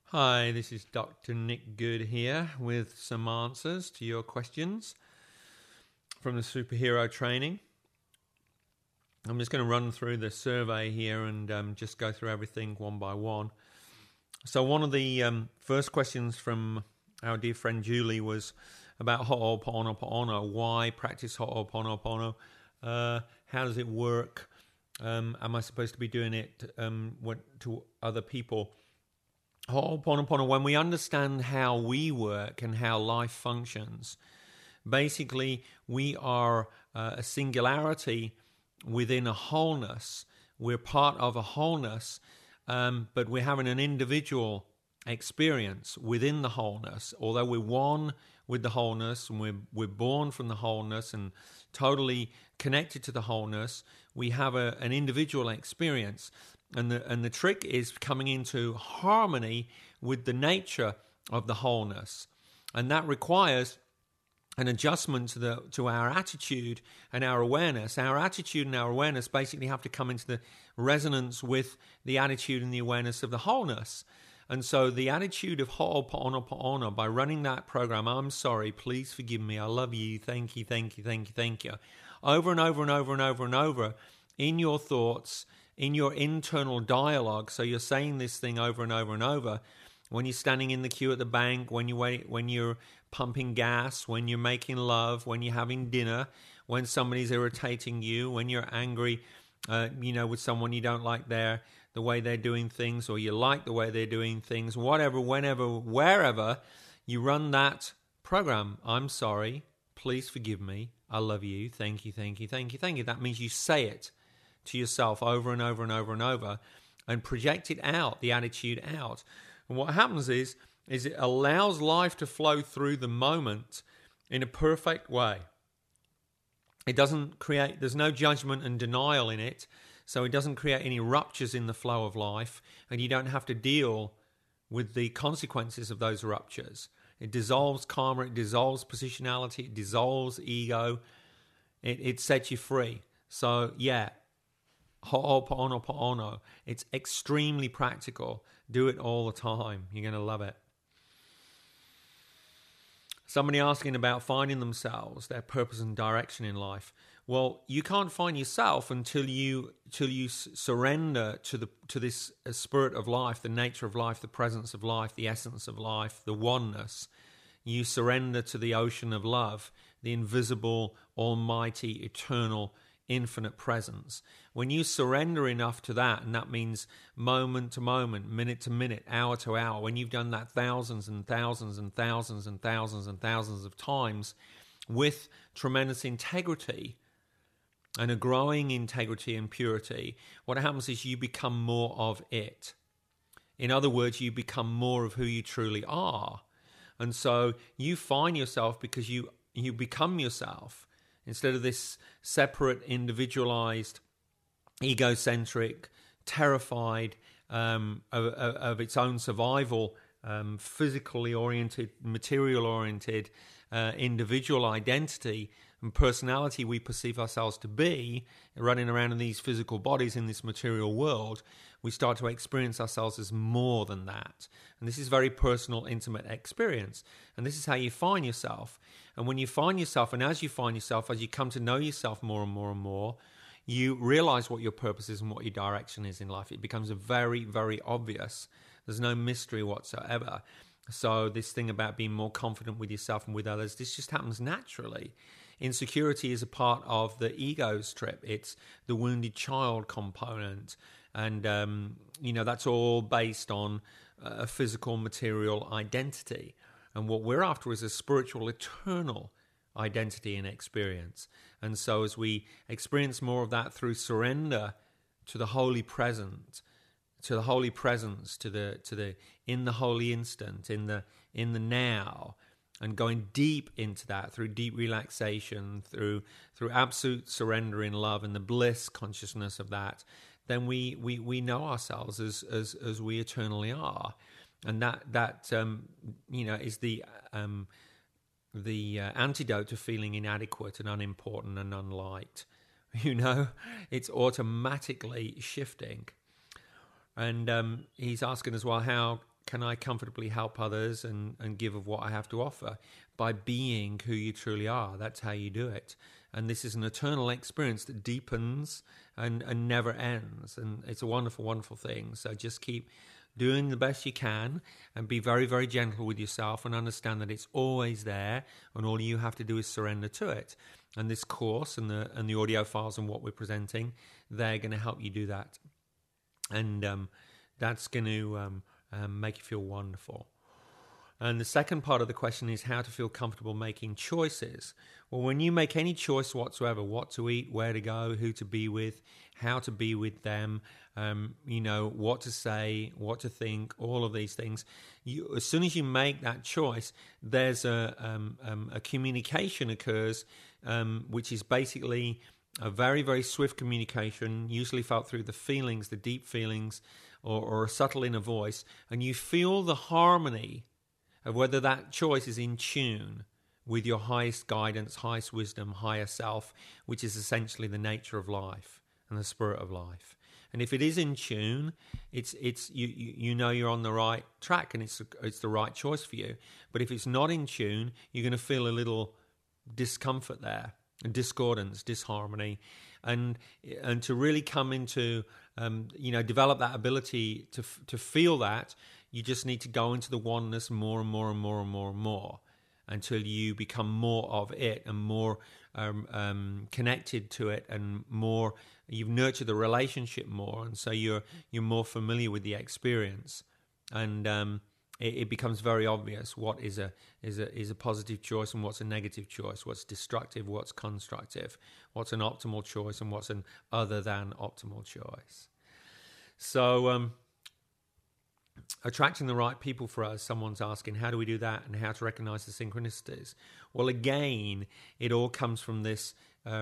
Hi, this is Dr. Nick Good here with some answers to your questions from the superhero training. I'm just going to run through the survey here and just go through everything one by one. So one of the first questions from our dear friend Julie was about Ho'oponopono. Why practice Ho'oponopono? How does it work? Am I supposed to be doing it to other people? Ho'oponopono, when we understand how we work and how life functions, basically we are a singularity within a wholeness. We're part of a wholeness, but we're having an individual experience within the wholeness. Although we're one with the wholeness and we're born from the wholeness and totally connected to the wholeness, we have an individual experience. And the trick is coming into harmony with the nature of the wholeness. And that requires an adjustment to our attitude and our awareness. Our attitude and our awareness basically have to come into the resonance with the attitude and the awareness of the wholeness. And so the attitude of Ho'oponopono, by running that program, I'm sorry, please forgive me, I love you, thank you, thank you, thank you, thank you, over and over and over and over and over in your thoughts, in your internal dialogue. So you're saying this thing over and over and over when you're standing in the queue at the bank, when you're pumping gas, when you're making love, when you're having dinner, when somebody's irritating you, when you're angry, with someone you don't like the way they're doing things, or you like the way they're doing things, whatever, whenever, wherever, you run that program. I'm sorry, please forgive me, I love you, thank you, thank you, thank you, thank you. That means you say it to yourself over and over and over and over and project it out, the attitude out. And what happens is it allows life to flow through the moment in a perfect way. It doesn't create, there's no judgment and denial in it, so it doesn't create any ruptures in the flow of life, and you don't have to deal with the consequences of those ruptures. It dissolves karma, it dissolves positionality, it dissolves ego, it sets you free. So yeah, Ho'oponopono, it's extremely practical. Do it all the time. You're going to love it. Somebody asking about finding themselves, their purpose and direction in life. Well, you can't find yourself until you surrender to this spirit of life, the nature of life, the presence of life, the essence of life, the oneness. You surrender to the ocean of love, the invisible, almighty, eternal, infinite presence. When you surrender enough to that, and that means moment to moment, minute to minute, hour to hour, when you've done that thousands and thousands and thousands and thousands and thousands of times with tremendous integrity and a growing integrity and purity, what happens is you become more of it. In other words, you become more of who you truly are. And so you find yourself because you become yourself. Instead of this separate, individualized, egocentric, terrified of its own survival, physically oriented, material oriented, individual identity and personality we perceive ourselves to be, running around in these physical bodies in this material world, we start to experience ourselves as more than that. And this is very personal, intimate experience. And this is how you find yourself. And when you find yourself, and as you find yourself, as you come to know yourself more and more and more, you realize what your purpose is and what your direction is in life. It becomes very, very obvious. There's no mystery whatsoever. So this thing about being more confident with yourself and with others, this just happens naturally. Insecurity is a part of the ego's trip. It's the wounded child component. And, that's all based on a physical, material identity. And what we're after is a spiritual, eternal identity and experience. And so as we experience more of that through surrender to the holy present, to the holy presence, to the in the holy instant, in the now, and going deep into that through deep relaxation, through absolute surrender in love and the bliss consciousness of that, then we know ourselves as we eternally are. And that is the antidote to feeling inadequate and unimportant and unliked. It's automatically shifting. And he's asking as well, how can I comfortably help others and give of what I have to offer? By being who you truly are. That's how you do it. And this is an eternal experience that deepens and never ends. And it's a wonderful, wonderful thing. So just keep doing the best you can and be very, very gentle with yourself and understand that it's always there and all you have to do is surrender to it. And this course and the audio files and what we're presenting, they're going to help you do that. And that's going to make you feel wonderful. And the second part of the question is how to feel comfortable making choices. Well, when you make any choice whatsoever, what to eat, where to go, who to be with, how to be with them, what to say, what to think, all of these things, as soon as you make that choice, there's a communication occurs, which is basically a very, very swift communication, usually felt through the feelings, the deep feelings, or a subtle inner voice, and you feel the harmony of whether that choice is in tune with your highest guidance, highest wisdom, higher self, which is essentially the nature of life and the spirit of life. And if it is in tune, it's you know you're on the right track and it's the right choice for you. But if it's not in tune, you're going to feel a little discomfort there, discordance, disharmony, and to really come into develop that ability to feel that. You just need to go into the oneness more and more and more and more and more until you become more of it and more connected to it, and more you've nurtured the relationship more, and so you're more familiar with the experience, and it becomes very obvious what is a positive choice and what's a negative choice, what's destructive, what's constructive, what's an optimal choice and what's an other than optimal choice. So attracting the right people for us, someone's asking, how do we do that and how to recognize the synchronicities? Well, again, it all comes from this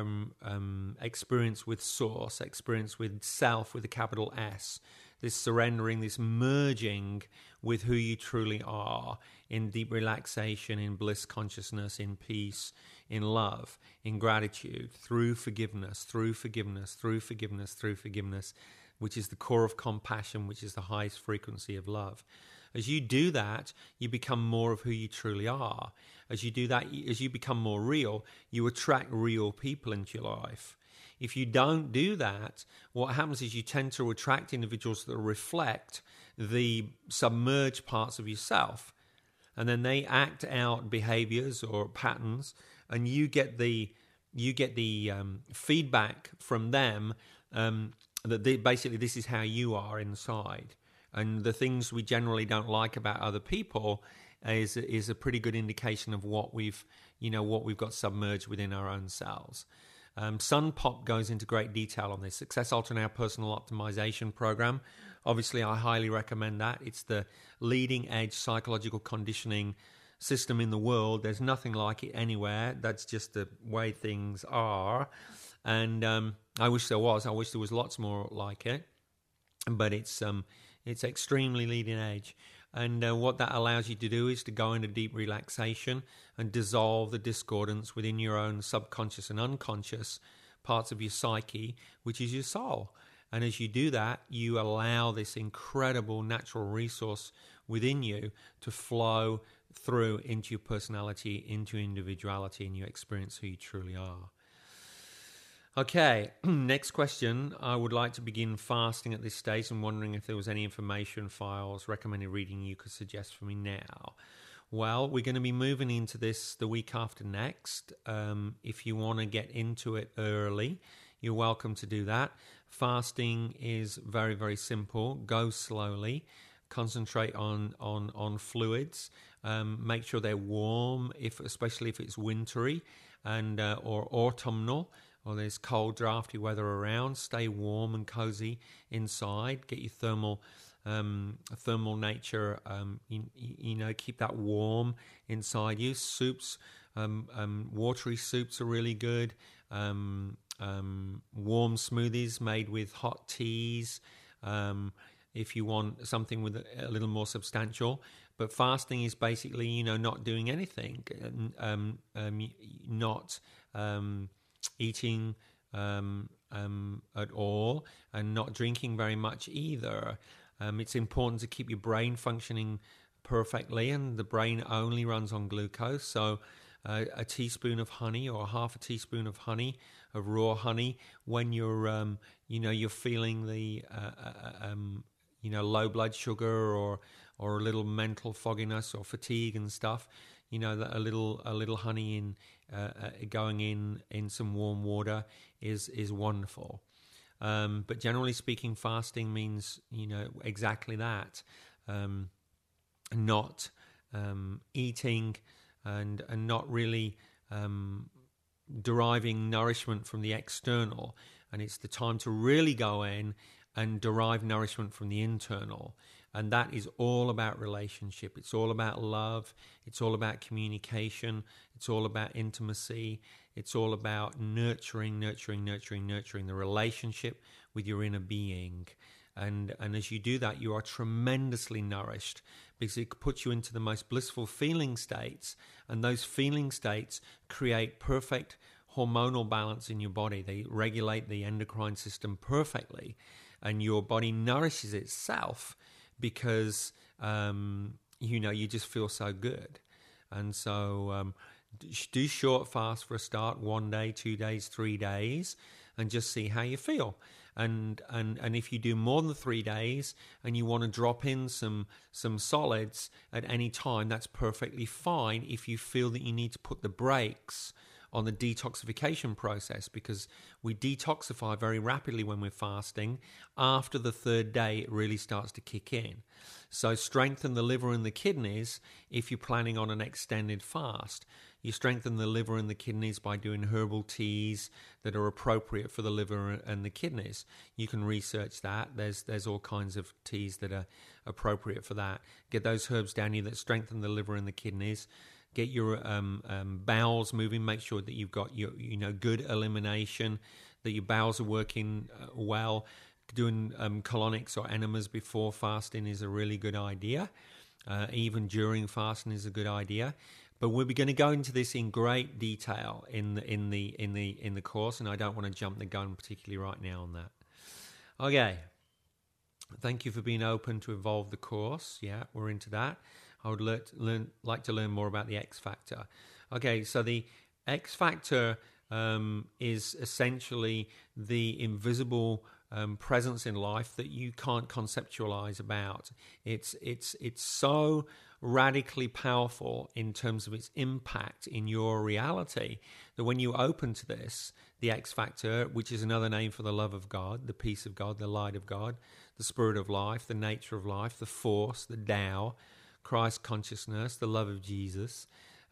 experience with source, experience with self with a capital S, this surrendering, this merging with who you truly are in deep relaxation, in bliss consciousness, in peace, in love, in gratitude, through forgiveness, through forgiveness, through forgiveness, through forgiveness, which is the core of compassion, which is the highest frequency of love. As you do that, you become more of who you truly are. As you do that, as you become more real, you attract real people into your life. If you don't do that, what happens is you tend to attract individuals that reflect the submerged parts of yourself. And then they act out behaviors or patterns, and you get the feedback from them that basically this is how you are inside. And the things we generally don't like about other people is a pretty good indication of what we've got submerged within our own selves. Sun Pop goes into great detail on this. Success Ultra Now Personal Optimization Program. Obviously, I highly recommend that. It's the leading edge psychological conditioning system in the world. There's nothing like it anywhere. That's just the way things are. And I wish there was. I wish there was lots more like it. But it's extremely leading edge. And what that allows you to do is to go into deep relaxation and dissolve the discordance within your own subconscious and unconscious parts of your psyche, which is your soul. And as you do that, you allow this incredible natural resource within you to flow through into your personality, into individuality, and you experience who you truly are. Okay, next question. I would like to begin fasting at this stage and wondering if there was any information, files, recommended reading you could suggest for me now. Well, we're going to be moving into this the week after next. If you want to get into it early, you're welcome to do that. Fasting is very, very simple. Go slowly. Concentrate on fluids. Make sure they're warm, especially if it's wintry and or autumnal, or there's cold, drafty weather around. Stay warm and cozy inside. Get your thermal nature. Keep that warm inside you. Soups, watery soups are really good. Warm smoothies made with hot teas. If you want something with a little more substantial. But fasting is basically, not doing anything, not eating at all, and not drinking very much either. It's important to keep your brain functioning perfectly, and the brain only runs on glucose. So a teaspoon of honey or half a teaspoon of honey, of raw honey, when you're you're feeling the low blood sugar or a little mental fogginess or fatigue and stuff, that a little honey in going in some warm water is wonderful. But generally speaking, fasting means exactly that. Not eating and not really deriving nourishment from the external, and it's the time to really go in and derive nourishment from the internal. And that is all about relationship. It's all about love. It's all about communication. It's all about intimacy. It's all about nurturing the relationship with your inner being. And as you do that, you are tremendously nourished, because it puts you into the most blissful feeling states. And those feeling states create perfect hormonal balance in your body. They regulate the endocrine system perfectly. And your body nourishes itself because, you just feel so good. And so do short fast for a start, 1 day, 2 days, 3 days, and just see how you feel. And if you do more than 3 days and you want to drop in some solids at any time, that's perfectly fine if you feel that you need to put the brakes on the detoxification process, because we detoxify very rapidly when we're fasting. After the 3rd day, it really starts to kick in. So strengthen the liver and the kidneys if you're planning on an extended fast. You strengthen the liver and the kidneys by doing herbal teas that are appropriate for the liver and the kidneys. You can research that. There's all kinds of teas that are appropriate for that. Get those herbs down here that strengthen the liver and the kidneys. Get your bowels moving. Make sure that you've got your good elimination, that your bowels are working well. Doing colonics or enemas before fasting is a really good idea. Even during fasting is a good idea. But we're going to go into this in great detail in the course, and I don't want to jump the gun particularly right now on that. Okay. Thank you for being open to evolve the course. Yeah, we're into that. I would like to learn more about the X Factor. Okay, so the X Factor is essentially the invisible presence in life that you can't conceptualize about. It's so radically powerful in terms of its impact in your reality that when you open to this, the X Factor, which is another name for the love of God, the peace of God, the light of God, the spirit of life, the nature of life, the force, the Tao, Christ consciousness, the love of Jesus,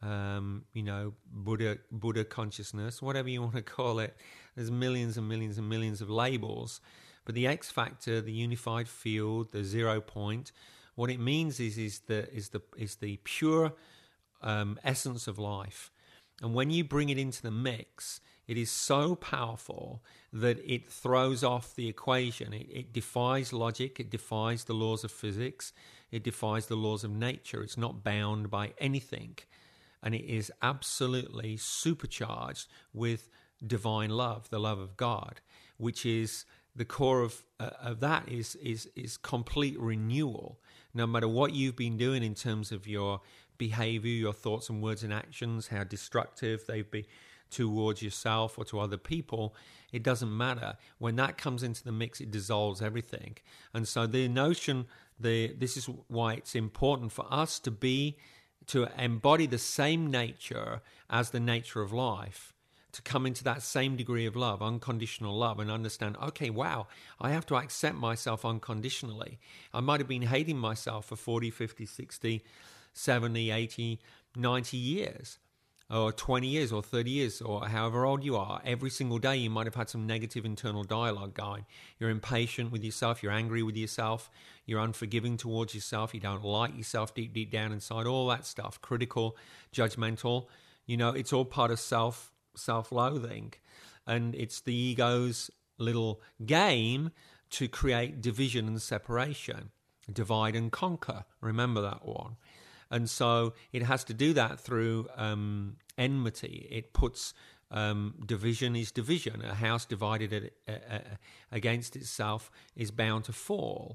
Buddha consciousness, whatever you want to call it. There's millions and millions and millions of labels. But the X Factor, the unified field, the 0 point, what it means is the pure essence of life. And when you bring it into the mix, it is so powerful that it throws off the equation. It defies logic. It defies the laws of physics. It defies the laws of nature. It's not bound by anything. And it is absolutely supercharged with divine love, the love of God, which is the core of that is complete renewal. No matter what you've been doing in terms of your behavior, your thoughts and words and actions, how destructive they've been towards yourself or to other people, it doesn't matter. When that comes into the mix, it dissolves everything. And so the notion, this is why it's important for us to embody the same nature as the nature of life, to come into that same degree of love, unconditional love, and understand, okay, wow, I have to accept myself unconditionally. I might have been hating myself for 40, 50, 60, 70, 80, 90 years, or 20 years, or 30 years, or however old you are. Every single day you might have had some negative internal dialogue going. You're impatient with yourself, you're angry with yourself, you're unforgiving towards yourself, you don't like yourself deep down inside, all that stuff, critical, judgmental. It's all part of self-loathing, and it's the ego's little game to create division and separation, divide and conquer. Remember that one. And so it has to do that through enmity. It puts division is division. A house divided against itself is bound to fall.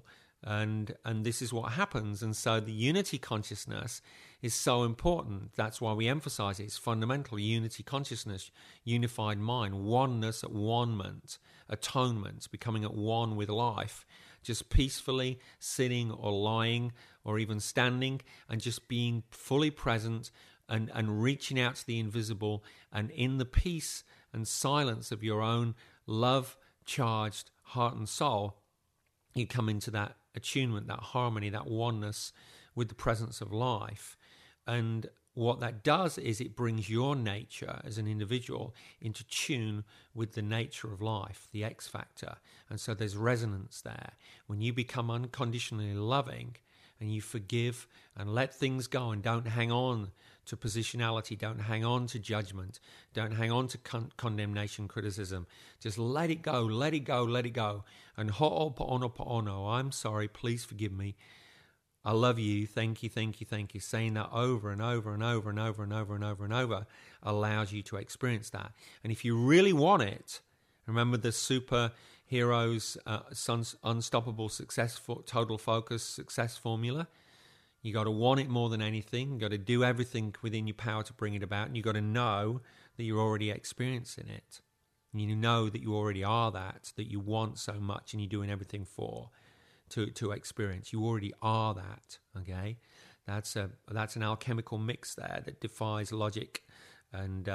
And this is what happens. And so the unity consciousness is so important. That's why we emphasize it. It's fundamental. Unity consciousness, unified mind, oneness at one-ment, atonement, becoming at one with life, just peacefully sitting or lying or even standing and just being fully present and reaching out to the invisible, and in the peace and silence of your own love-charged heart and soul, you come into that attunement, that harmony, that oneness with the presence of life. And what that does is it brings your nature as an individual into tune with the nature of life, the X factor. And so there's resonance there. When you become unconditionally loving and you forgive and let things go and don't hang on to positionality, don't hang on to judgment, don't hang on to condemnation, criticism. Just let it go, let it go, let it go. And ho'oponopono, I'm sorry, please forgive me. I love you, thank you, thank you, thank you. Saying that over and over and over and over and over and over and over allows you to experience that. And if you really want it, remember the superheroes, unstoppable success, total focus success formula. You got to want it more than anything. You got to do everything within your power to bring it about. And you got to know that you're already experiencing it. And you know that you already are that you want so much and you're doing everything for to experience. You already are that, okay? That's an alchemical mix there that defies logic. And,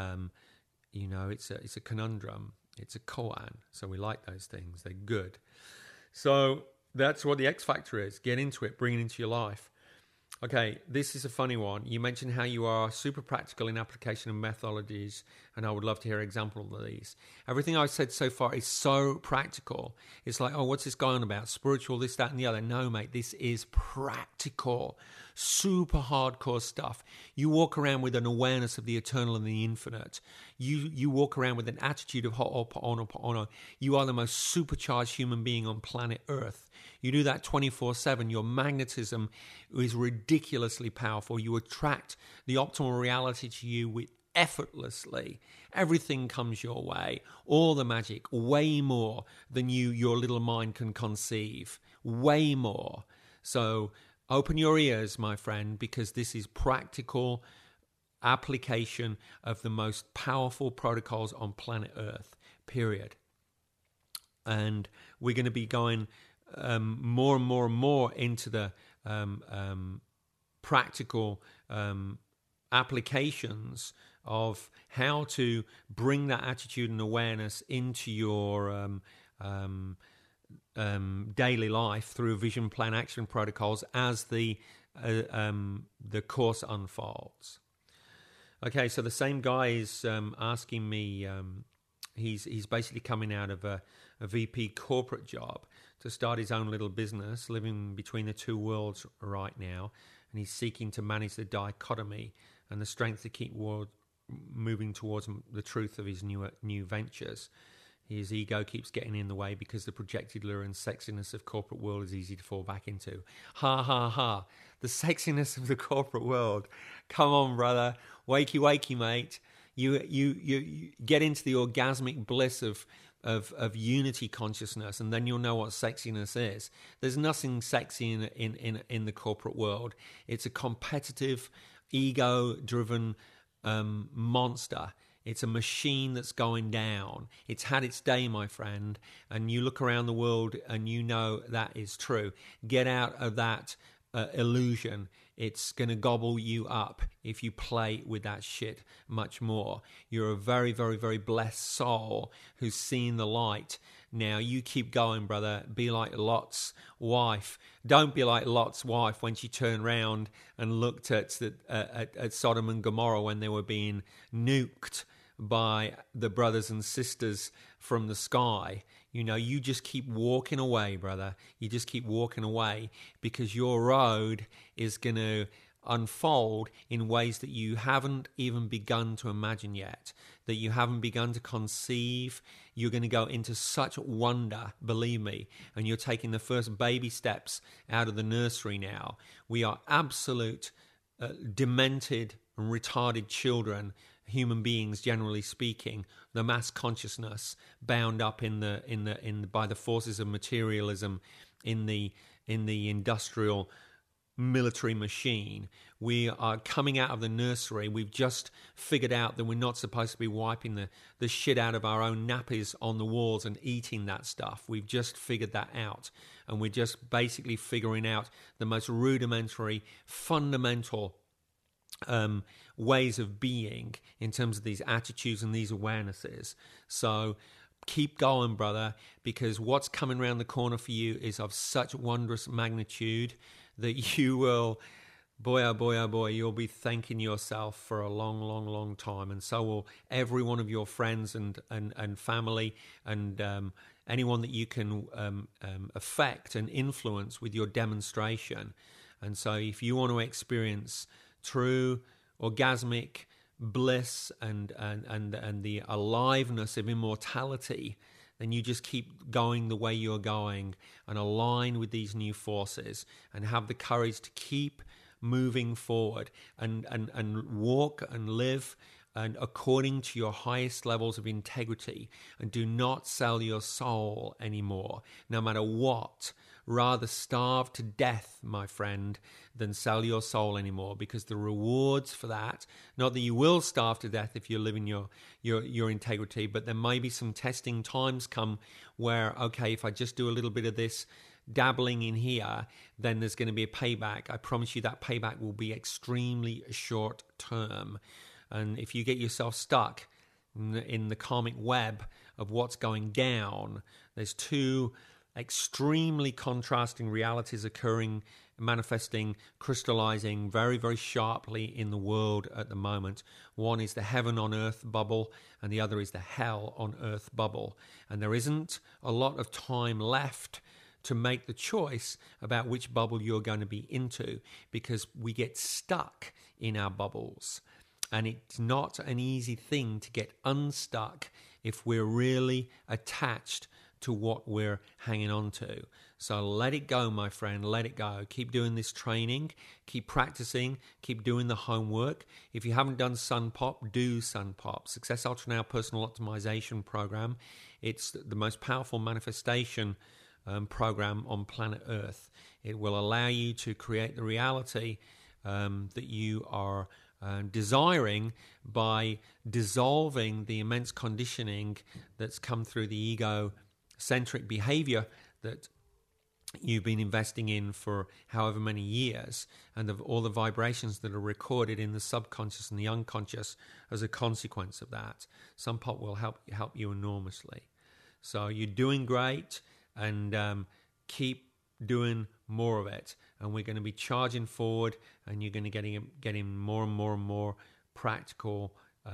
it's a conundrum. It's a koan. So we like those things. They're good. So that's what the X Factor is. Get into it. Bring it into your life. Okay, this is a funny one. You mentioned how you are super practical in application of methodologies, and I would love to hear an example of these. Everything I've said so far is so practical. It's like, oh, what's this going on about? Spiritual, this, that, and the other. No, mate, this is practical, super hardcore stuff. You walk around with an awareness of the eternal and the infinite. You walk around with an attitude of ho'oponopono. You are the most supercharged human being on planet Earth. You do that 24/7. Your magnetism is ridiculously powerful. You attract the optimal reality to you effortlessly. Everything comes your way. All the magic, way more than your little mind can conceive. Way more. So open your ears, my friend, because this is practical application of the most powerful protocols on planet Earth, period. And we're going to be going more and more and more into the practical applications of how to bring that attitude and awareness into your daily life through vision, plan, action protocols as the course unfolds. Okay, so the same guy is asking me. He's basically coming out of a VP corporate job to start his own little business, living between the two worlds right now, and he's seeking to manage the dichotomy and the strength to keep moving towards the truth of his new ventures. His ego keeps getting in the way because the projected lure and sexiness of corporate world is easy to fall back into. Ha, ha, ha. The sexiness of the corporate world. Come on, brother. Wakey, wakey, mate. You get into the orgasmic bliss of unity consciousness, and then you'll know what sexiness is. There's nothing sexy in the corporate world. It's a competitive, ego-driven monster. It's a machine that's going down. It's had its day, my friend, and you look around the world and you know that is true. Get out of that illusion. It's going to gobble you up if you play with that shit much more. You're a very, very, very blessed soul who's seen the light. Now, you keep going, brother. Be like Lot's wife. Don't be like Lot's wife when she turned round and looked at Sodom and Gomorrah when they were being nuked by the brothers and sisters from the sky. You know, you just keep walking away, brother. You just keep walking away because your road is going to unfold in ways that you haven't even begun to imagine yet, that you haven't begun to conceive. You're going to go into such wonder, believe me, and you're taking the first baby steps out of the nursery now. We are absolute demented and retarded children, human beings generally speaking, the mass consciousness bound up by the forces of materialism in the in the industrial military machine. We are coming out of the nursery. We've just figured out that we're not supposed to be wiping the shit out of our own nappies on the walls and eating that stuff. We've just figured that out. And we're just basically figuring out the most rudimentary, fundamental ways of being in terms of these attitudes and these awarenesses. So keep going, brother, because what's coming around the corner for you is of such wondrous magnitude that you will, boy, oh boy, oh boy, you'll be thanking yourself for a long, long, long time. And so will every one of your friends and family and anyone that you can affect and influence with your demonstration. And so if you want to experience true orgasmic bliss and the aliveness of immortality, then you just keep going the way you're going and align with these new forces and have the courage to keep moving forward and walk and live and according to your highest levels of integrity, and do not sell your soul anymore, no matter what. Rather starve to death, my friend, than sell your soul anymore, because the rewards for that, not that you will starve to death if you're living your integrity, but there may be some testing times come where, okay, if I just do a little bit of this dabbling in here, then there's going to be a payback. I promise you that payback will be extremely short term. And if you get yourself stuck in the karmic web of what's going down, there's two extremely contrasting realities occurring, manifesting, crystallizing very, very sharply in the world at the moment. One is the heaven on earth bubble, and the other is the hell on earth bubble. And there isn't a lot of time left to make the choice about which bubble you're going to be into, because we get stuck in our bubbles. And it's not an easy thing to get unstuck if we're really attached to what we're hanging on to. So let it go, my friend, let it go. Keep doing this training, keep practicing, keep doing the homework. If you haven't done Sun Pop, do Sun Pop. Success Ultra Now Personal Optimization Program. It's the most powerful manifestation program on planet Earth. It will allow you to create the reality that you are desiring by dissolving the immense conditioning that's come through the ego-centric behavior that you've been investing in for however many years, and of all the vibrations that are recorded in the subconscious and the unconscious as a consequence of that. Sun Pop will help you enormously. So you're doing great, and keep doing more of it, and we're going to be charging forward, and you're going to getting more and more and more practical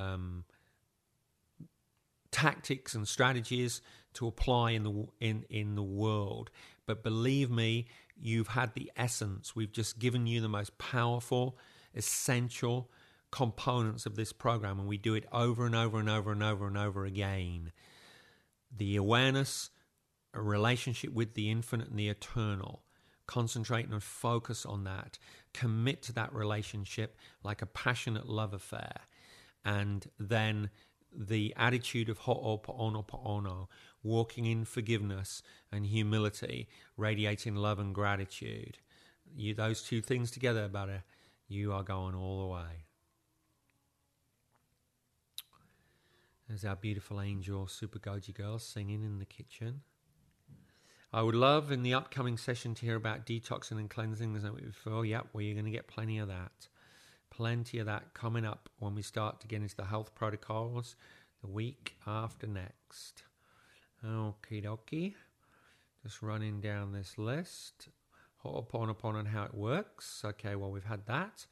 tactics and strategies to apply in the world. But believe me, you've had the essence. We've just given you the most powerful, essential components of this program, and we do it over and over and over and over and over again. The awareness, a relationship with the infinite and the eternal. Concentrate and focus on that. Commit to that relationship like a passionate love affair. And then the attitude of ho'oponopono, walking in forgiveness and humility, radiating love and gratitude. Those two things together, buddy, you are going all the way. There's our beautiful angel Super Goji girl singing in the kitchen. I would love in the upcoming session to hear about detoxing and cleansing. Yep, well, you're going to get plenty of that. Plenty of that coming up when we start to get into the health protocols the week after next. Okie dokie. Just running down this list. Ho'oponopono and how it works. Okay, well, we've had that.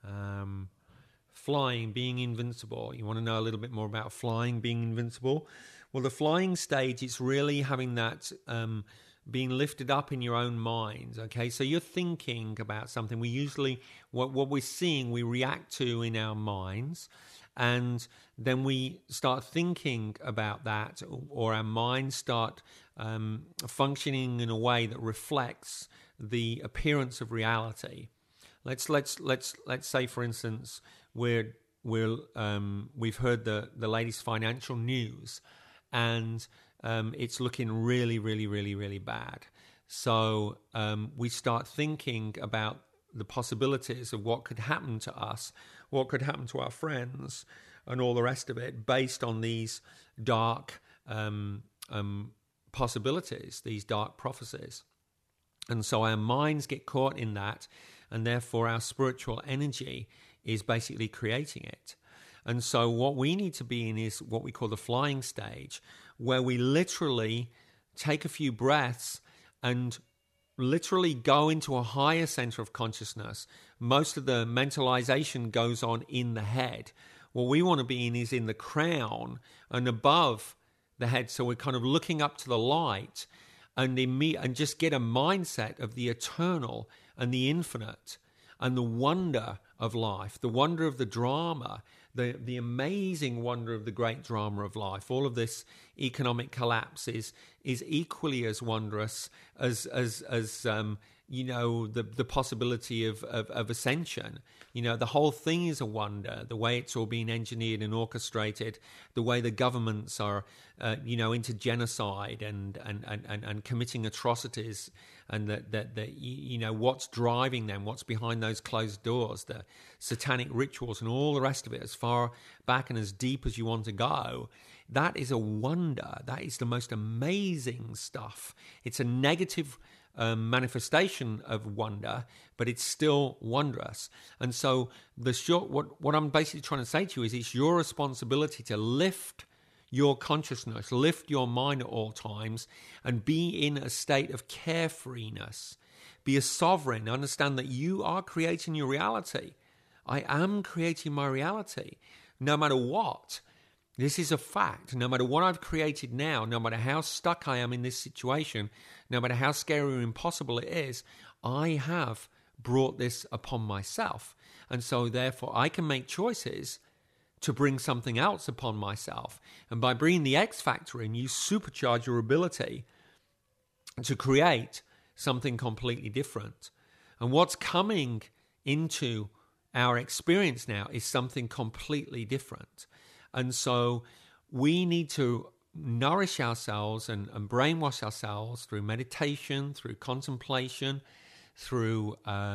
Flying, being invincible. You want to know a little bit more about flying, being invincible? Well, the flying stage, it's really having that being lifted up in your own mind, okay? So you're thinking about something. We usually, what we're seeing, we react to in our minds, and then we start thinking about that, or our minds start functioning in a way that reflects the appearance of reality. Let's say, for instance, we've heard the latest financial news, and it's looking really, really, really, really bad. So we start thinking about the possibilities of what could happen to us, what could happen to our friends, and all the rest of it based on these dark possibilities, these dark prophecies. And so our minds get caught in that, and therefore our spiritual energy is basically creating it. And so what we need to be in is what we call the flying stage, where we literally take a few breaths and literally go into a higher center of consciousness. Most of the mentalization goes on in the head. What we want to be in is in the crown and above the head. So we're kind of looking up to the light and just get a mindset of the eternal and the infinite and the wonder of life, the wonder of the drama, the amazing wonder of the great drama of life. All of this economic collapse is equally as wondrous as the possibility of ascension. The whole thing is a wonder, the way it's all been engineered and orchestrated, the way the governments are into genocide and committing atrocities, and that what's driving them, what's behind those closed doors, the satanic rituals and all the rest of it, as far back and as deep as you want to go. That is a wonder. That is the most amazing stuff. It's a negative manifestation of wonder, but it's still wondrous. And so what I'm basically trying to say to you is it's your responsibility to lift your consciousness, lift your mind at all times, and be in a state of carefreeness. Be a sovereign. Understand that you are creating your reality. I am creating my reality, no matter what. This is a fact. No matter what I've created now, no matter how stuck I am in this situation, no matter how scary or impossible it is, I have brought this upon myself. And so therefore I can make choices to bring something else upon myself. And by bringing the X factor in, you supercharge your ability to create something completely different. And what's coming into our experience now is something completely different. And so we need to nourish ourselves and brainwash ourselves through meditation, through contemplation, through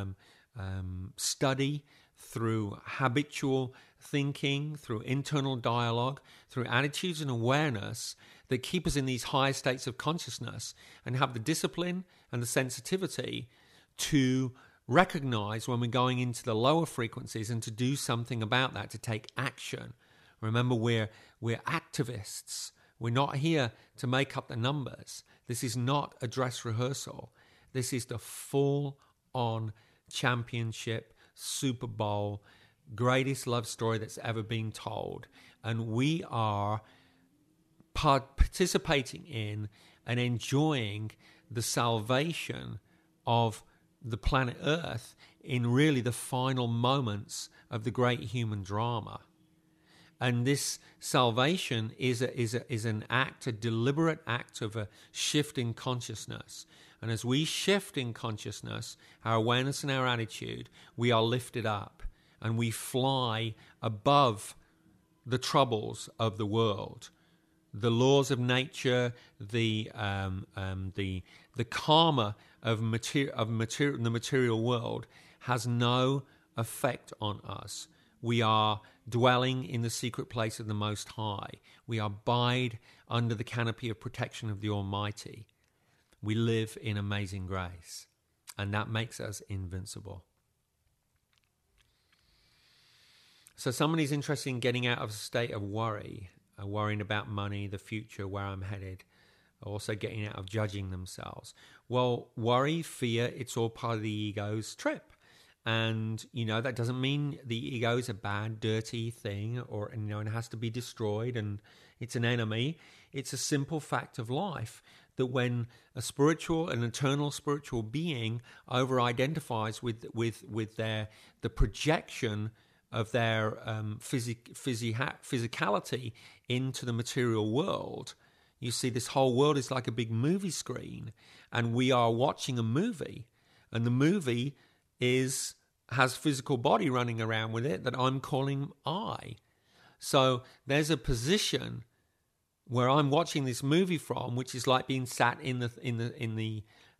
study, through habitual thinking, through internal dialogue, through attitudes and awareness that keep us in these higher states of consciousness, and have the discipline and the sensitivity to recognize when we're going into the lower frequencies and to do something about that, to take action. Remember, we're activists. We're not here to make up the numbers. This is not a dress rehearsal. This is the full-on championship, Super Bowl, greatest love story that's ever been told. And we are participating in and enjoying the salvation of the planet Earth in really the final moments of the great human drama. And this salvation is an act, a deliberate act of a shift in consciousness. And as we shift in consciousness, our awareness and our attitude, we are lifted up and we fly above the troubles of the world. The laws of nature, the karma of the material world has no effect on us. We are dwelling in the secret place of the Most High. We abide under the canopy of protection of the Almighty. We live in amazing grace, and that makes us invincible. So somebody's interested in getting out of a state of worry, worrying about money, the future, where I'm headed, also getting out of judging themselves. Well, worry, fear, it's all part of the ego's trip. And, that doesn't mean the ego is a bad, dirty thing or, it has to be destroyed and it's an enemy. It's a simple fact of life that when an eternal spiritual being over-identifies with the projection of their physicality into the material world, you see this whole world is like a big movie screen and we are watching a movie, and the movie has physical body running around with it that I'm calling I. So there's a position where I'm watching this movie from, which is like being sat in the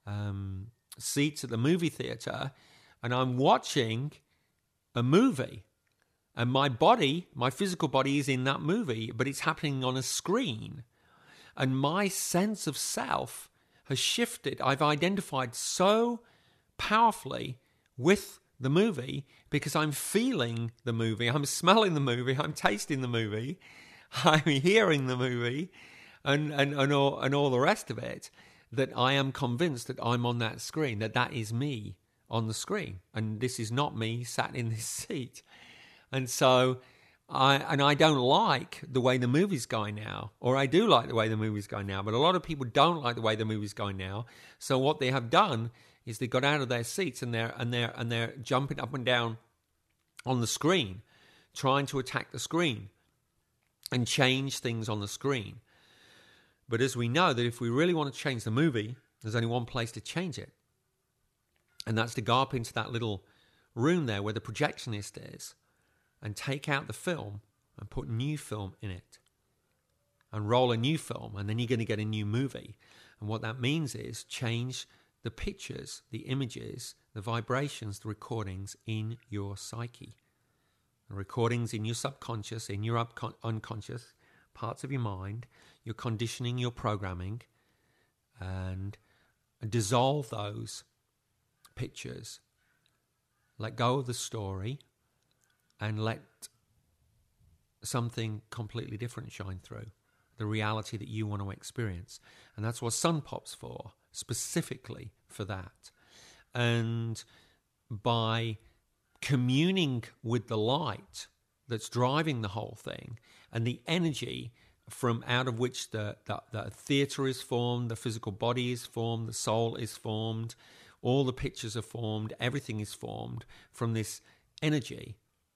seats at the movie theater, and I'm watching a movie. And my body, my physical body is in that movie, but it's happening on a screen. And my sense of self has shifted. I've identified so powerfully with the movie because I'm feeling the movie, I'm smelling the movie, I'm tasting the movie, I'm hearing the movie, and all the rest of it, that I am convinced that I'm on that screen, that is me on the screen, and this is not me sat in this seat. And so I don't like the way the movie's going now, or I do like the way the movie's going now, but a lot of people don't like the way the movie's going now. So what they have done is they got out of their seats and they're jumping up and down on the screen, trying to attack the screen and change things on the screen. But as we know, that if we really want to change the movie, there's only one place to change it, and that's to go up into that little room there where the projectionist is, and take out the film and put new film in it and roll a new film, and then you're going to get a new movie. And what that means is change the pictures, the images, the vibrations, the recordings in your psyche. The recordings in your subconscious, in your unconscious parts of your mind, your conditioning, your programming, and dissolve those pictures. Let go of the story and let something completely different shine through, the reality that you want to experience. And that's what Sun Pop's for, specifically for that. And by communing with the light that's driving the whole thing, and the energy from out of which the theatre is formed, the physical body is formed, the soul is formed, all the pictures are formed, everything is formed from this energy,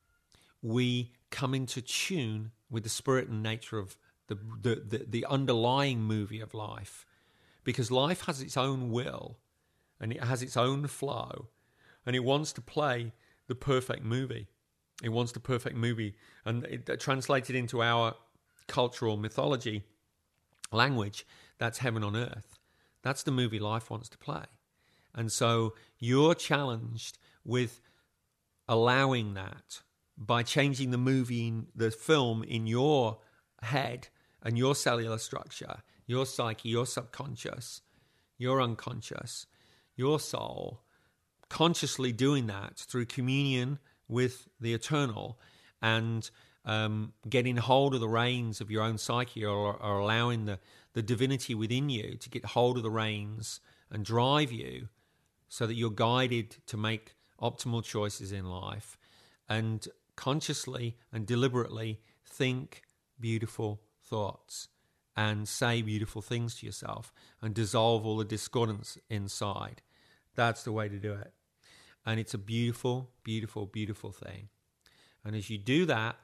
we come into tune with the spirit and nature of the underlying movie of life. Because life has its own will, and it has its own flow, and it wants to play the perfect movie. It wants the perfect movie. And it translated into our cultural mythology language, that's heaven on earth. That's the movie life wants to play. And so you're challenged with allowing that by changing the film in your head and your cellular structure, your psyche, your subconscious, your unconscious, your soul, consciously doing that through communion with the eternal, and getting hold of the reins of your own psyche, or allowing the divinity within you to get hold of the reins and drive you so that you're guided to make optimal choices in life, and consciously and deliberately think beautiful thoughts and say beautiful things to yourself and dissolve all the discordance inside. That's the way to do it. And it's a beautiful, beautiful, beautiful thing. And as you do that,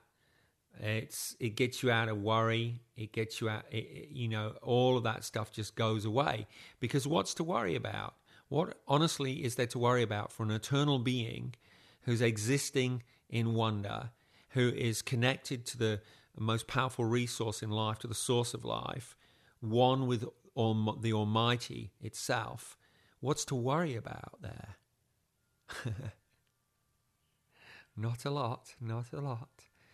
it gets you out of worry. It gets you out, all of that stuff just goes away. Because what's to worry about? What honestly is there to worry about for an eternal being who's existing in wonder, who is connected to the most powerful resource in life, to the source of life, one with the Almighty itself? What's to worry about there? Not a lot, not a lot.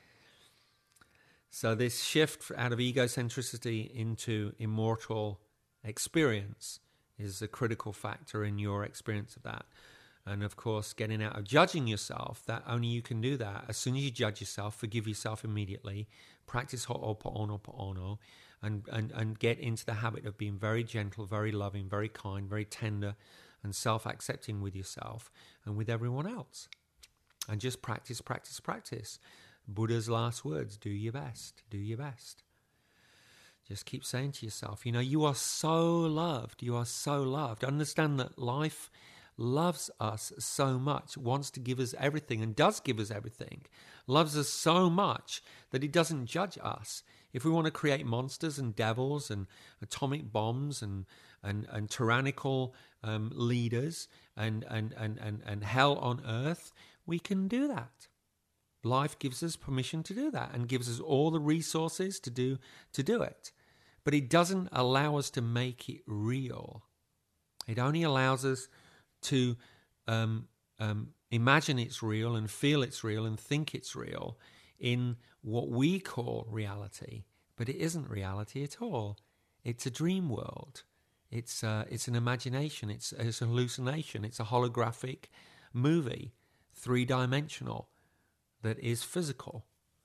So this shift out of egocentricity into immortal experience is a critical factor in your experience of that. And of course, getting out of judging yourself, that only you can do that. As soon as you judge yourself, forgive yourself immediately, practice Ho'oponopono, and get into the habit of being very gentle, very loving, very kind, very tender, and self-accepting with yourself and with everyone else. And just practice, practice, practice. Buddha's last words, do your best, do your best. Just keep saying to yourself, you are so loved, you are so loved. Understand that life loves us so much, wants to give us everything, and does give us everything. Loves us so much that it doesn't judge us. If we want to create monsters and devils and atomic bombs and tyrannical leaders and hell on earth, we can do that. Life gives us permission to do that and gives us all the resources to do it. But it doesn't allow us to make it real. It only allows us to imagine it's real and feel it's real and think it's real in what we call reality, but it isn't reality at all. It's a dream world. It's an imagination. It's a hallucination. It's a holographic movie, 3-dimensional, that is physical.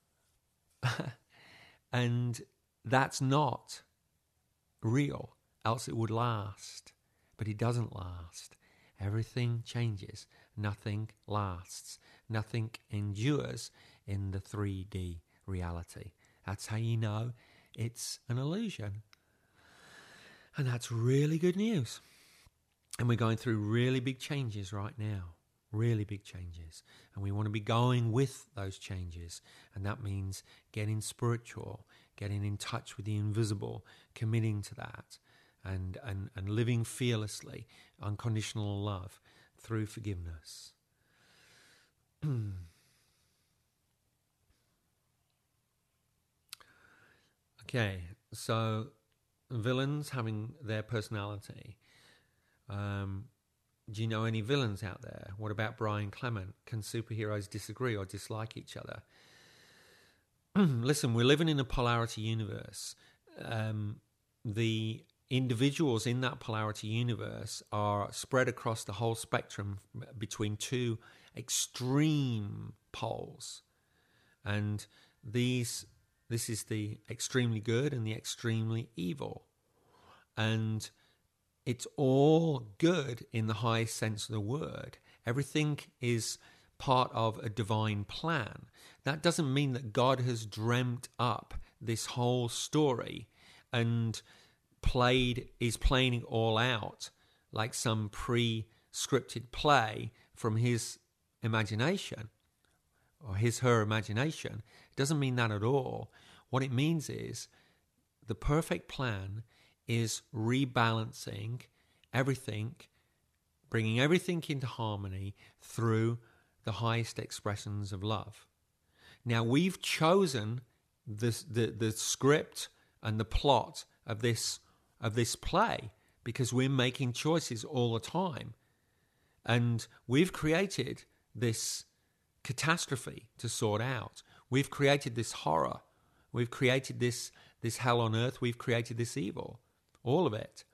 And that's not real, else it would last. But it doesn't last. Everything changes. Nothing lasts. Nothing endures in the 3D reality. That's how you know it's an illusion. And that's really good news. And we're going through really big changes right now. Really big changes. And we want to be going with those changes. And that means getting spiritual, getting in touch with the invisible, committing to that, and living fearlessly, unconditional love through forgiveness. Okay, so villains having their personality. Do you know any villains out there? What about Brian Clement? Can superheroes disagree or dislike each other? Listen, we're living in a polarity universe. The individuals in that polarity universe are spread across the whole spectrum between two extreme poles. And this is the extremely good and the extremely evil. And it's all good in the highest sense of the word. Everything is part of a divine plan. That doesn't mean that God has dreamt up this whole story and is playing it all out like some pre-scripted play from his imagination or her imagination. It doesn't mean that at all. What it means is the perfect plan is rebalancing everything, bringing everything into harmony through the highest expressions of love. Now, we've chosen the script and the plot of this play because we're making choices all the time. And we've created this catastrophe to sort out. We've created this horror. We've created this hell on earth. We've created this evil. All of it.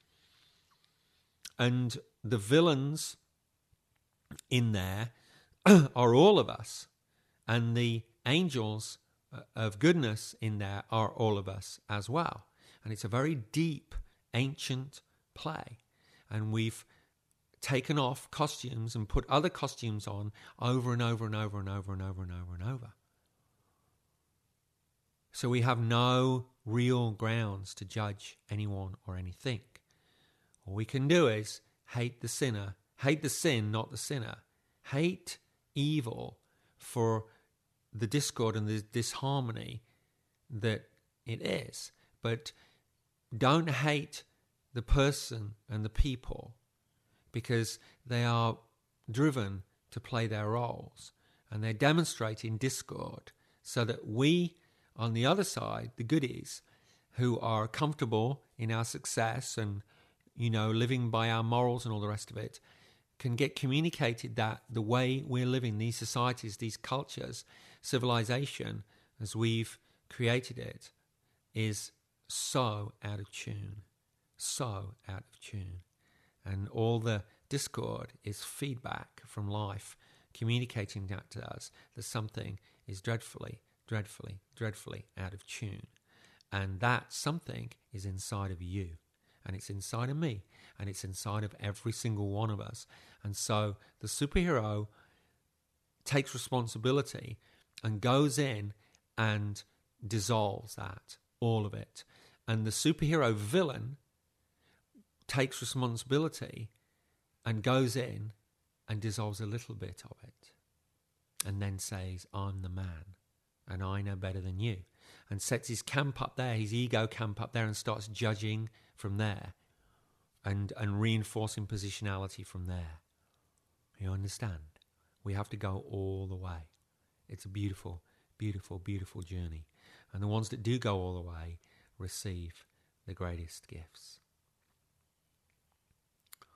And the villains in there are all of us. And the angels of goodness in there are all of us as well. And it's a very deep, ancient play. And we've taken off costumes and put other costumes on over and over and over and over and over and over and over. So we have no real grounds to judge anyone or anything. All we can do is hate the sinner. Hate the sin, not the sinner. Hate evil for the discord and the disharmony that it is. But don't hate the person and the people because they are driven to play their roles and they're demonstrating discord so that we, on the other side, the goodies, who are comfortable in our success and, living by our morals and all the rest of it, can get communicated that the way we're living, these societies, these cultures, civilization, as we've created it, is so out of tune. So out of tune. And all the discord is feedback from life, communicating that to us that something is dreadfully, dreadfully, dreadfully out of tune. And that something is inside of you. And it's inside of me. And it's inside of every single one of us. And so the superhero takes responsibility and goes in and dissolves that, all of it. And the superhero villain takes responsibility and goes in and dissolves a little bit of it. And then says, I'm the man. And I know better than you. And sets his camp up there, his ego camp up there, and starts judging from there. And reinforcing positionality from there. You understand? We have to go all the way. It's a beautiful, beautiful, beautiful journey. And the ones that do go all the way receive the greatest gifts.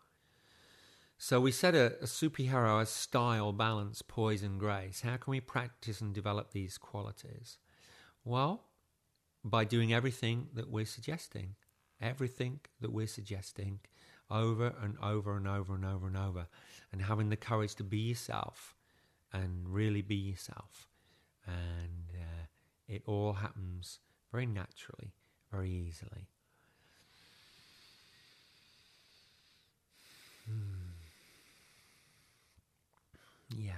So we said a superhero has style, balance, poise, and grace. How can we practice and develop these qualities? Well, by doing everything that we're suggesting. Everything that we're suggesting over and over and over and over and over. And having the courage to be yourself and really be yourself. And it all happens very naturally, very easily. Yeah.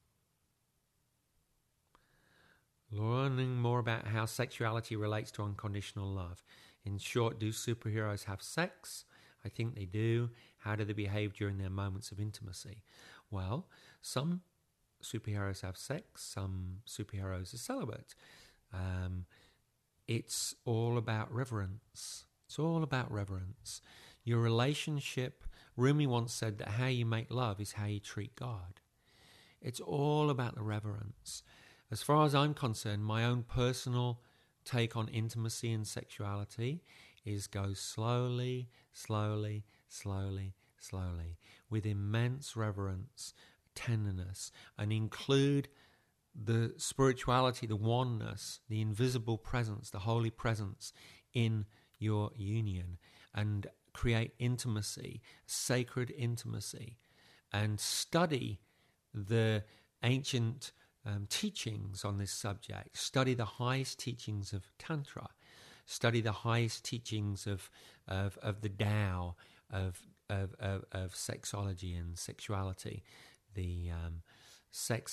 Learning more about how sexuality relates to unconditional love. In short, do superheroes have sex? I think they do. How do they behave during their moments of intimacy? Well, some superheroes have sex, some superheroes are celibate. It's all about reverence. It's all about reverence. Your relationship, Rumi once said that how you make love is how you treat God. It's all about the reverence. As far as I'm concerned, my own personal take on intimacy and sexuality is go slowly, slowly, slowly, slowly, with immense reverence, tenderness, and include the spirituality, the oneness, the invisible presence, the holy presence in your union, and create intimacy, sacred intimacy, and study the ancient teachings on this subject. Study the highest teachings of Tantra. Study the highest teachings of the Tao, of sexology and sexuality. The Sex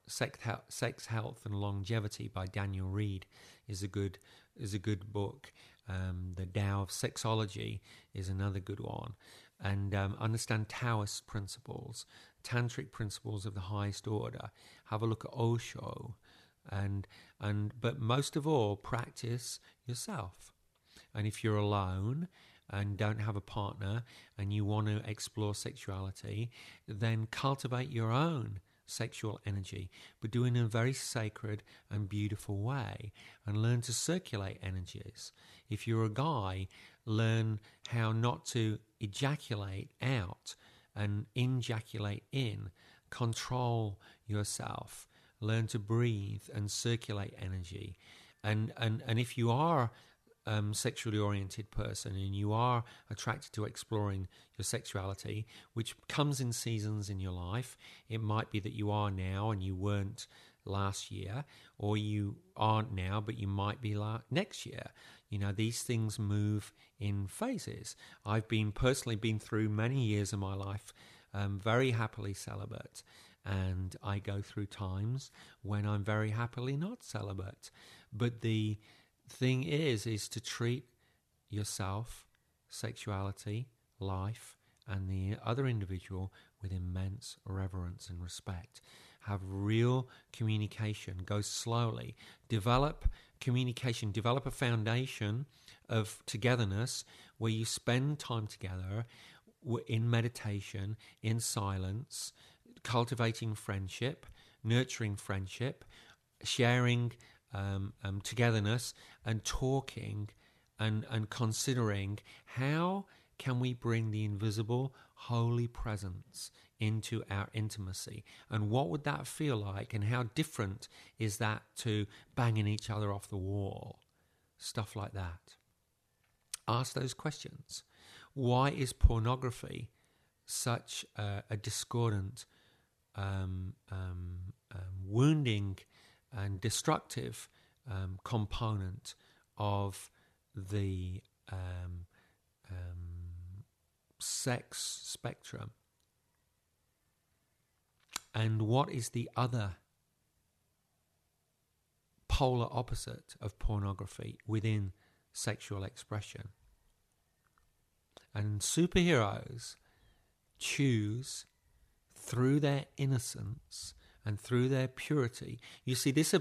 Health and Longevity by Daniel Reed is a good book. The Tao of Sexology is another good one. And understand Taoist principles, tantric principles of the highest order. Have a look at Osho, but most of all, practice yourself. And if you're alone and don't have a partner and you want to explore sexuality, then cultivate your own sexual energy, but do it in a very sacred and beautiful way, and learn to circulate energies. If you're a guy, learn how not to ejaculate out and ejaculate in. Control yourself. Learn to breathe and circulate energy. And if you are sexually oriented person and you are attracted to exploring your sexuality, which comes in seasons in your life, it might be that you are now and you weren't last year, or you aren't now but you might be next year. You know, these things move in phases. I've personally been through many years of my life very happily celibate, and I go through times when I'm very happily not celibate. But the thing is to treat yourself, sexuality, life, and the other individual with immense reverence and respect. Have real communication. Go slowly. Develop communication. Develop a foundation of togetherness where you spend time together in meditation, in silence, cultivating friendship, nurturing friendship, sharing togetherness, and talking and considering how can we bring the invisible holy presence into our intimacy, and what would that feel like, and how different is that to banging each other off the wall, stuff like that. Ask those questions. Why is pornography such a discordant, wounding and destructive component of the sex spectrum? And what is the other polar opposite of pornography within sexual expression? And superheroes choose through their innocence and through their purity. You see, this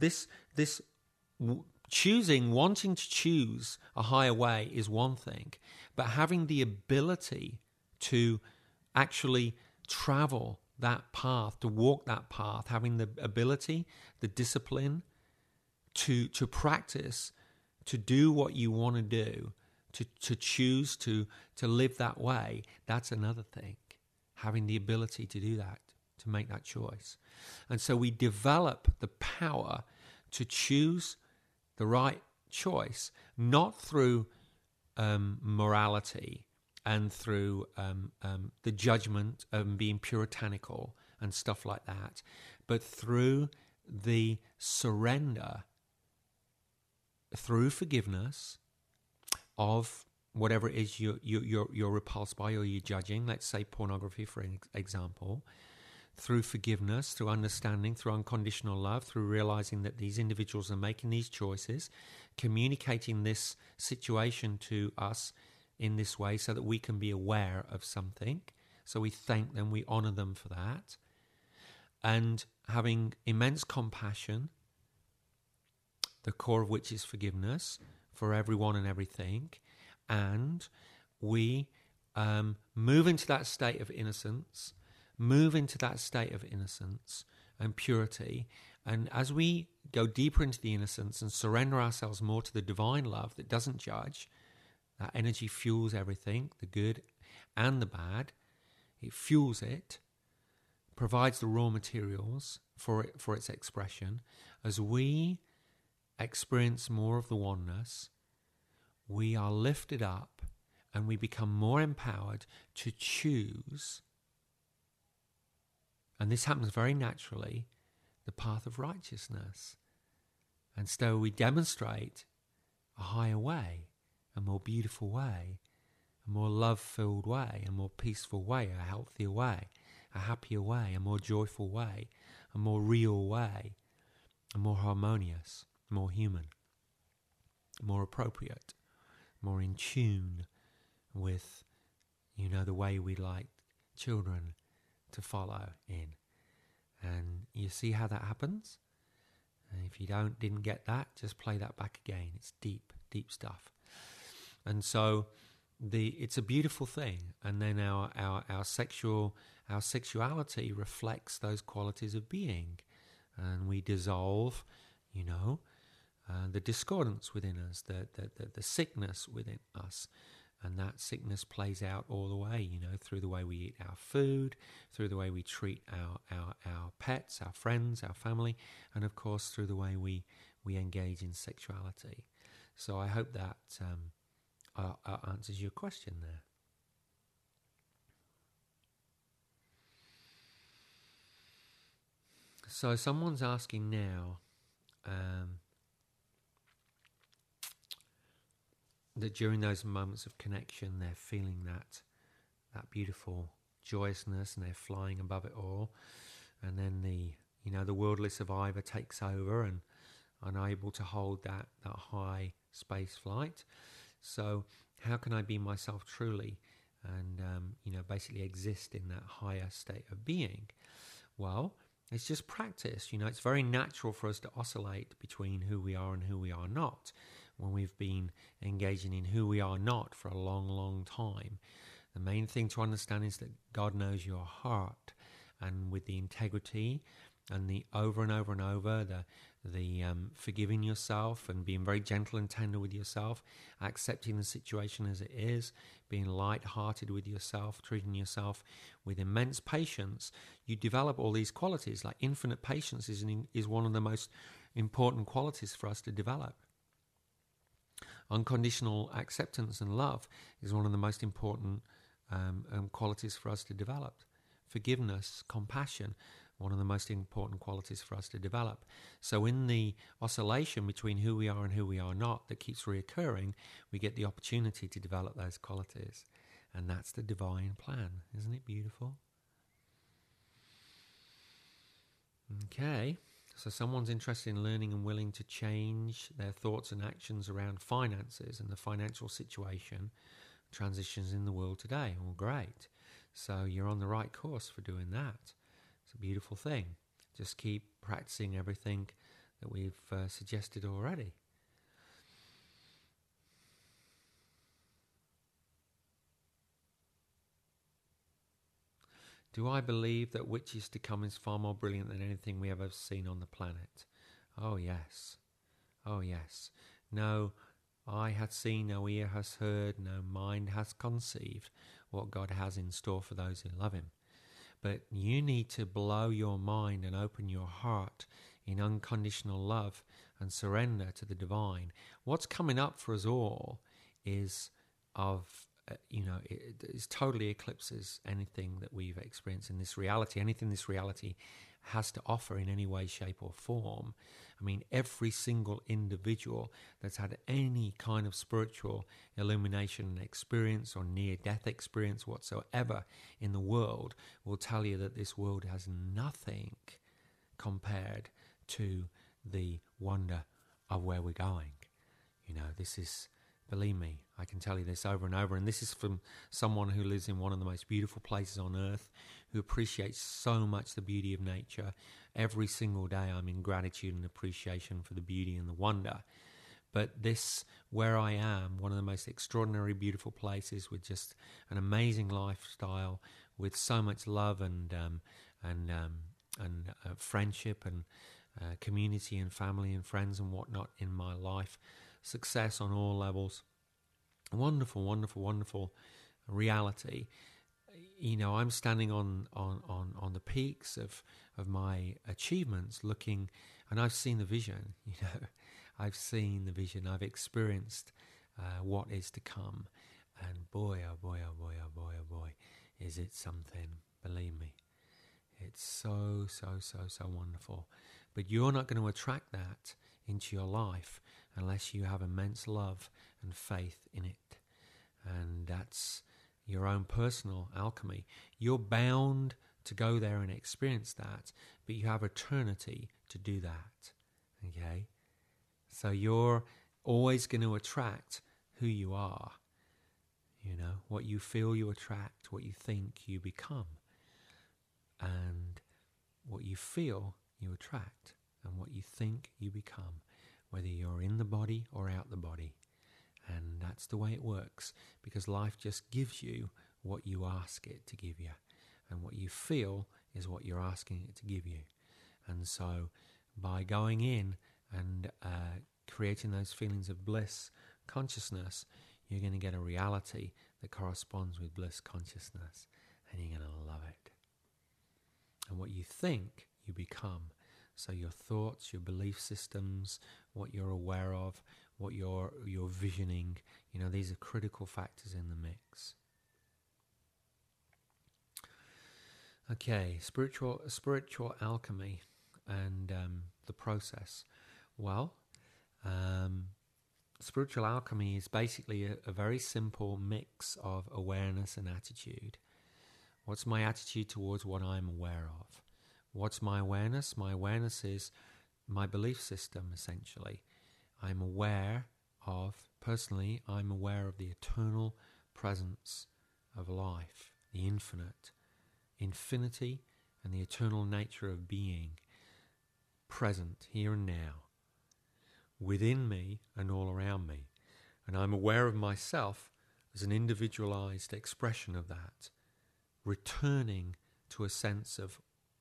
choosing, wanting to choose a higher way is one thing, but having the ability to actually travel that path, to walk that path, having the ability, the discipline to practice, to do what you want to do, to choose to live that way, that's another thing. having the ability to do that, to make that choice. And so we develop the power to choose the right choice, not through morality and through the judgment and being puritanical and stuff like that, but through the surrender, through forgiveness of whatever it is you're repulsed by or you're judging. Let's say pornography, for example. Through forgiveness, through understanding, through unconditional love, through realizing that these individuals are making these choices, communicating this situation to us in this way so that we can be aware of something. So we thank them, we honor them for that. And having immense compassion, the core of which is forgiveness for everyone and everything. And we move into that state of innocence, and purity. And as we go deeper into the innocence and surrender ourselves more to the divine love that doesn't judge, that energy fuels everything, the good and the bad. It fuels it, provides the raw materials for its expression. As we experience more of the oneness, we are lifted up and we become more empowered to choose. And this happens very naturally, the path of righteousness. And so we demonstrate a higher way, a more beautiful way, a more love-filled way, a more peaceful way, a healthier way, a happier way, a more joyful way, a more real way, a more harmonious, more human, more appropriate, more in tune with, the way we like children to follow in. And you see how that happens? And if you didn't get that, just play that back again. It's deep, deep stuff. And so it's a beautiful thing. And then our sexuality reflects those qualities of being. And we dissolve, the discordance within us, the sickness within us. And that sickness plays out all the way, through the way we eat our food, through the way we treat our pets, our friends, our family, and of course through the way we engage in sexuality. So I hope that answers your question there. So someone's asking now, that during those moments of connection, they're feeling that beautiful joyousness, and they're flying above it all. And then the worldly survivor takes over and unable to hold that high space flight. So how can I be myself truly and, basically exist in that higher state of being? Well, it's just practice. It's very natural for us to oscillate between who we are and who we are not. When we've been engaging in who we are not for a long, long time. The main thing to understand is that God knows your heart, and with the integrity and the over and over and over, the forgiving yourself and being very gentle and tender with yourself, accepting the situation as it is, being light-hearted with yourself, treating yourself with immense patience, you develop all these qualities. Like infinite patience is one of the most important qualities for us to develop. Unconditional acceptance and love is one of the most important qualities for us to develop. Forgiveness, compassion, one of the most important qualities for us to develop. So in the oscillation between who we are and who we are not that keeps reoccurring, we get the opportunity to develop those qualities. And that's the divine plan. Isn't it beautiful? Okay. So someone's interested in learning and willing to change their thoughts and actions around finances and the financial situation, transitions in the world today. Well, great. So you're on the right course for doing that. It's a beautiful thing. Just keep practicing everything that we've suggested already. Do I believe that which is to come is far more brilliant than anything we have ever seen on the planet? Oh, yes. Oh, yes. No eye hath seen, no ear has heard, no mind has conceived what God has in store for those who love him. But you need to blow your mind and open your heart in unconditional love and surrender to the divine. What's coming up for us all is it totally eclipses anything that we've experienced in this reality, anything this reality has to offer in any way, shape or form. I mean, every single individual that's had any kind of spiritual illumination experience or near-death experience whatsoever in the world will tell you that this world has nothing compared to the wonder of where we're going. This is, believe me, I can tell you this over and over, and this is from someone who lives in one of the most beautiful places on earth, who appreciates so much the beauty of nature. Every single day I'm in gratitude and appreciation for the beauty and the wonder. But this, where I am, one of the most extraordinary, beautiful places with just an amazing lifestyle, with so much love and friendship and community and family and friends and whatnot in my life, success on all levels, wonderful, wonderful, wonderful reality. I'm standing on the peaks of my achievements, looking, and I've seen the vision. I've seen the vision. I've experienced what is to come, and boy, oh boy, oh boy, oh boy, oh boy, is it something? Believe me, it's so wonderful. But you're not going to attract that into your life unless you have immense love and faith in it. And that's your own personal alchemy. You're bound to go there and experience that, but you have eternity to do that. Okay? So you're always going to attract who you are. What you feel you attract, what you think you become. And what you feel you attract, and what you think you become, whether you're in the body or out the body. And that's the way it works, because life just gives you what you ask it to give you, and what you feel is what you're asking it to give you. And so by going in and creating those feelings of bliss consciousness, you're going to get a reality that corresponds with bliss consciousness, and you're going to love it. And what you think, you become. So your thoughts, your belief systems, what you're aware of, what you're visioning, these are critical factors in the mix. Okay, spiritual alchemy and the process. Well, spiritual alchemy is basically a very simple mix of awareness and attitude. What's my attitude towards what I'm aware of? What's my awareness? My awareness is my belief system, essentially. I'm aware of the eternal presence of life, the infinity and the eternal nature of being, present here and now, within me and all around me. And I'm aware of myself as an individualized expression of that, returning to a sense of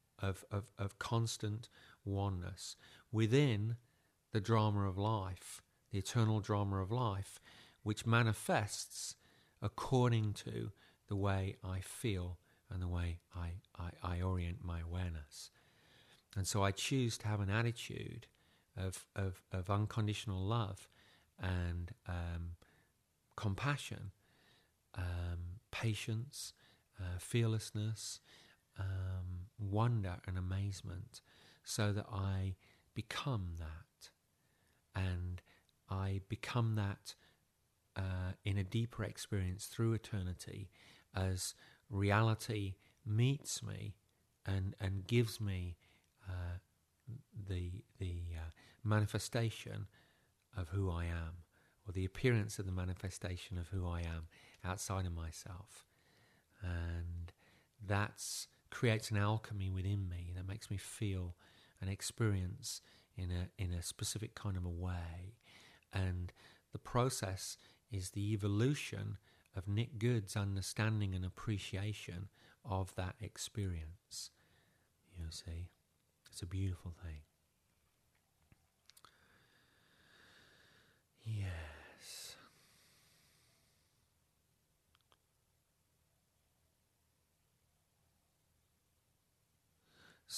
constant oneness within the drama of life, the eternal drama of life, which manifests according to the way I feel and the way I orient my awareness. And so I choose to have an attitude of unconditional love and compassion, patience, fearlessness, wonder and amazement, so that I become that. And I become that in a deeper experience through eternity, as reality meets me and gives me the manifestation of who I am, or the appearance of the manifestation of who I am outside of myself. And that creates an alchemy within me that makes me feel and experience in a specific kind of a way. And the process is the evolution of Nick Good's understanding and appreciation of that experience. You see, it's a beautiful thing. Yes.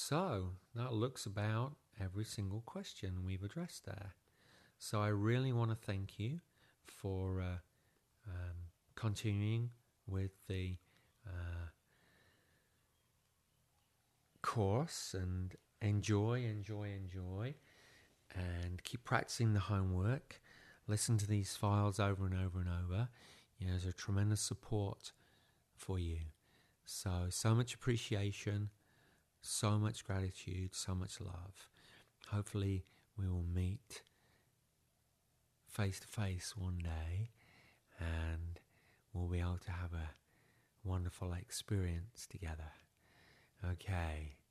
So that looks about every single question we've addressed there. So I really want to thank you for continuing with the course, and enjoy, and keep practicing the homework. Listen to these files over and over and over. There's a tremendous support for you. So much appreciation, so much gratitude, so much love. Hopefully we will meet face to face one day, and we'll be able to have a wonderful experience together. Okay.